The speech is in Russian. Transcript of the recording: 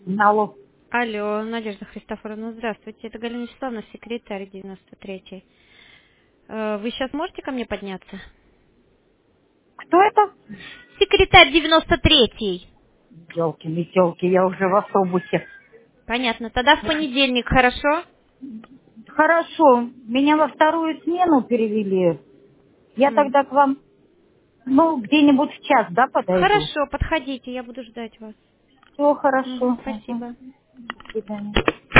Алло. Алло, Надежда Христофоровна, здравствуйте. Это Галина Вячеславовна, секретарь 93-й. Вы сейчас можете ко мне подняться? Кто это? Секретарь 93-й. Елки-метелки, я уже в автобусе. Понятно. Тогда в понедельник, хорошо? Хорошо, меня во вторую смену перевели. Я М. тогда к вам, где-нибудь в час, да, подойду? Хорошо, подходите, я буду ждать вас. Все Мгм, хорошо. Ага. спасибо. До свидания.